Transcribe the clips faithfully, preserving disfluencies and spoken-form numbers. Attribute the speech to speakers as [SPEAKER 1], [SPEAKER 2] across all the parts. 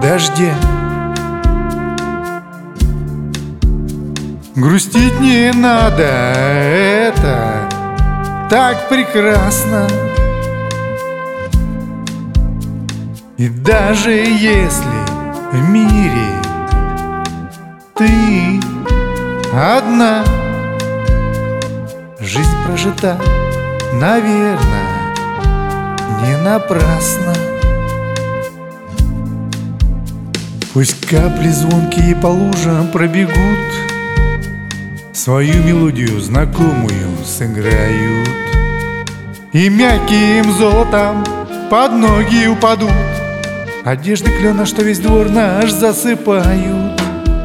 [SPEAKER 1] дождя. Грустить не надо, это так прекрасно. И даже если в мире ты одна, жизнь прожита, наверное, не напрасно. Пусть капли звонкие по лужам пробегут, свою мелодию знакомую сыграют, и мягким золотом под ноги упадут одежды клена, что весь двор наш засыпают.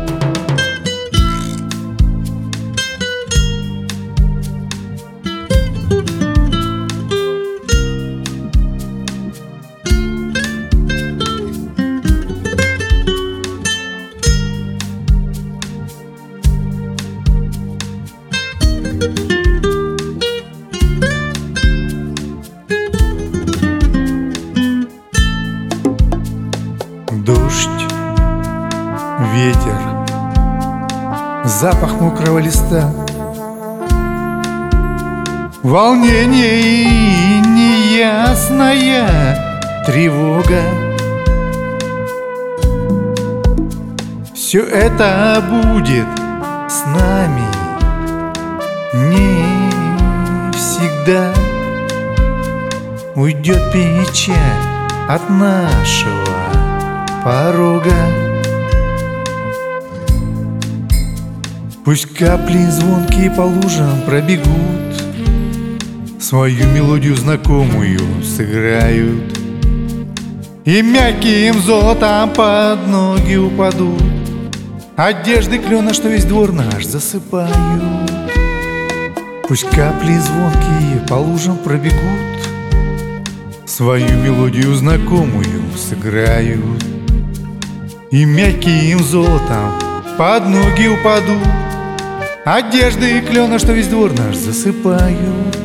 [SPEAKER 1] Дождь, ветер, запах мокрого листа, волнение и неясная тревога. Все это будет с нами не всегда. Уйдет печаль от нашего порога. Пусть капли звонкие по лужам пробегут, свою мелодию знакомую сыграют, и мягким золотом под ноги упадут одежды клена, что весь двор наш засыпают. Пусть капли звонкие по лужам пробегут, свою мелодию знакомую сыграют, и мягким золотом под ноги упадут одежды клена, что весь двор наш засыпают.